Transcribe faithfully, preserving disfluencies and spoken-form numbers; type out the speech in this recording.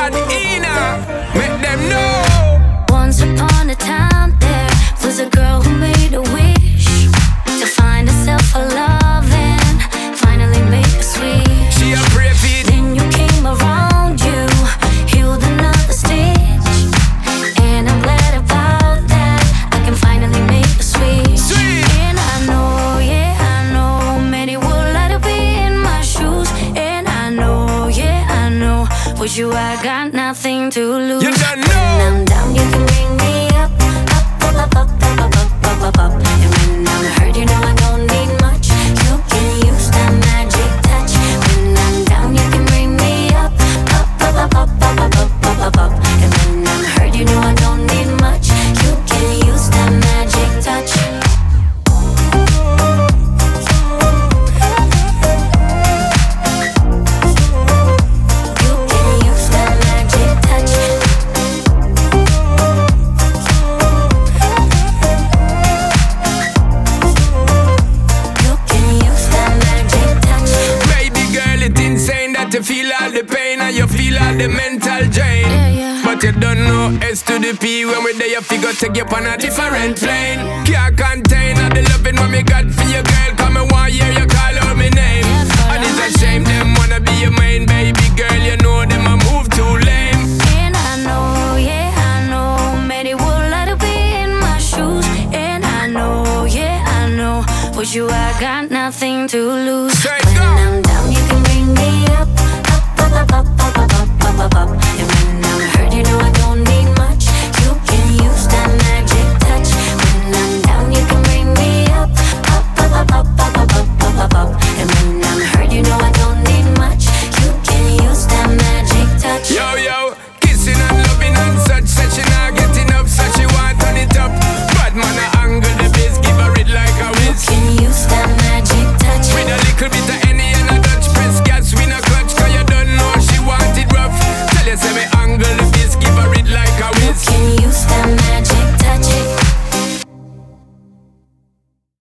bad Ina, make them know. Once upon a time there was a girl who made a wish to find herself a love and finally make a switch. She a pray for it. Then you came around, you healed another stitch, and I'm glad about that. I can finally make a switch. Sweet. And I know, yeah, I know many would like to be in my shoes. And I know, yeah, I know with you I got nothing to lose. You don't When know. I'm down, you can bring me up, up, up, up, up, up, up, up, up, up. And when I'm hurt, you know I don't need much. You can use that magic touch. When I'm down, you can bring me up, up, up, up, up, up, up, up, up, up, up. And when I'm hurt, you know I don't need much. You can use that magic touch. You can use that magic touch. You can use that magic touch. Baby girl, it's insane that you feel all the pain and you feel all the mental drain. Yeah, yeah. But you don't know S to the P. When we're there, you figure take you on a different plane. Can't contain all the loving what me got for you, girl. Come and one year you call out my name. And it's a shame them wanna be your main baby girl. You know them a move too lame. And I know, yeah, I know many would like to be in my shoes. And I know, yeah, I know with you I got nothing to lose. Straight When go. I'm down, you can bring me up, up, up, up, up, up, up, up, up, up. And when I'm hurt, you know I